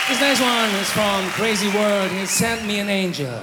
This next one is from Crazy World. He sent me an angel.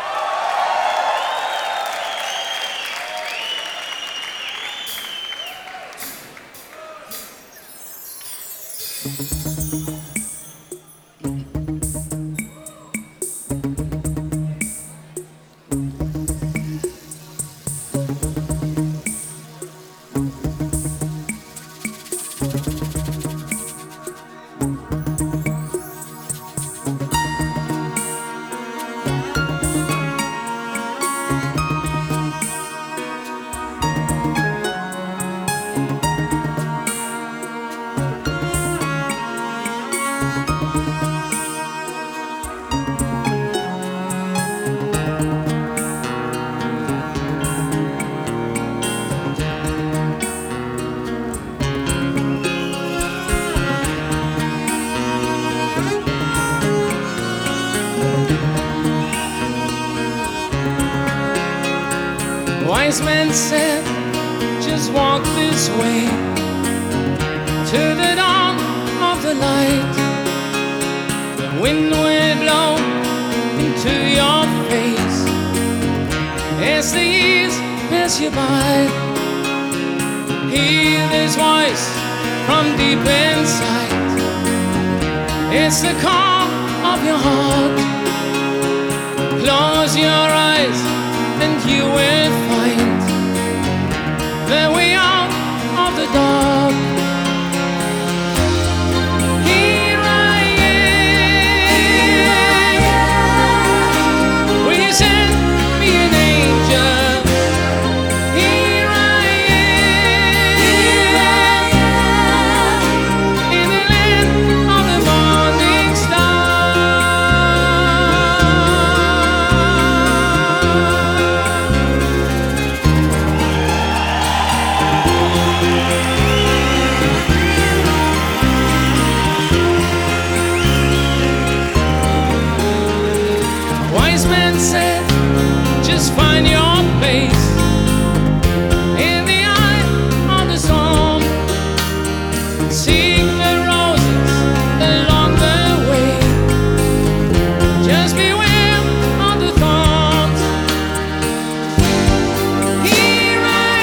Wise men said, just walk this way to the dawn of the light. The wind will blow into your face as the years pass you by. Hear this voice from deep inside. It's the call of your heart. Close your eyes and you will find the way out of the dark. Here I am. Will you send me an angel? Here I am. In the land of the morning star. Wise men said, just find your place in the eye of the storm. Seek the roses along the way. Just beware of the thorns. Here I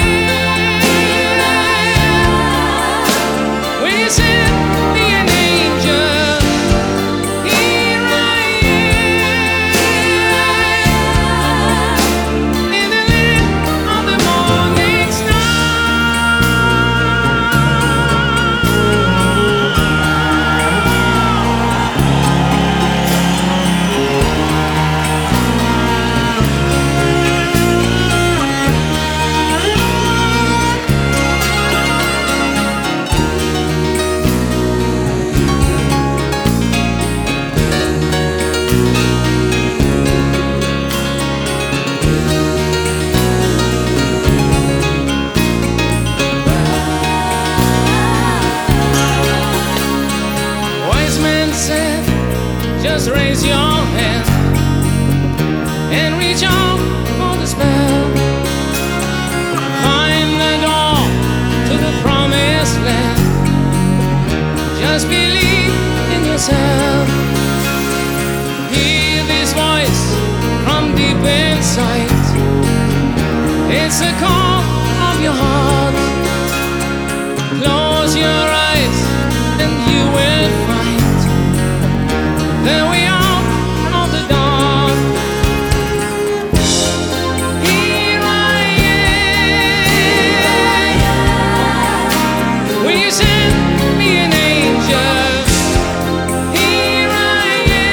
am. Will you send me an angel? Here I am. In the land of the morning star. Wise men said, just raise your hand and reach out for the spell. Find the door to the promised land. Just believe in yourself. Hear this voice from deep inside. It's the call of your heart. Close your eyes and you will find the way out of the dark. Here I am. Will you send me an angel? Here I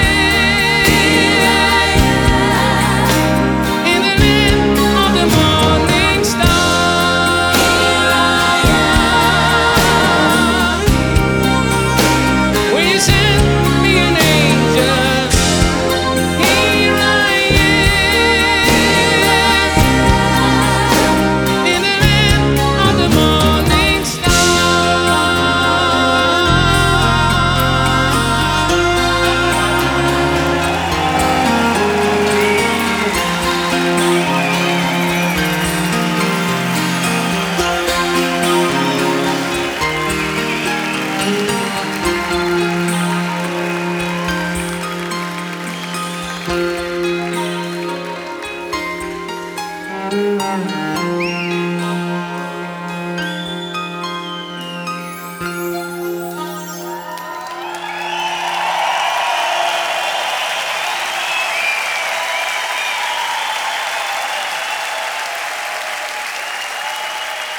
am. In the land of the morning star.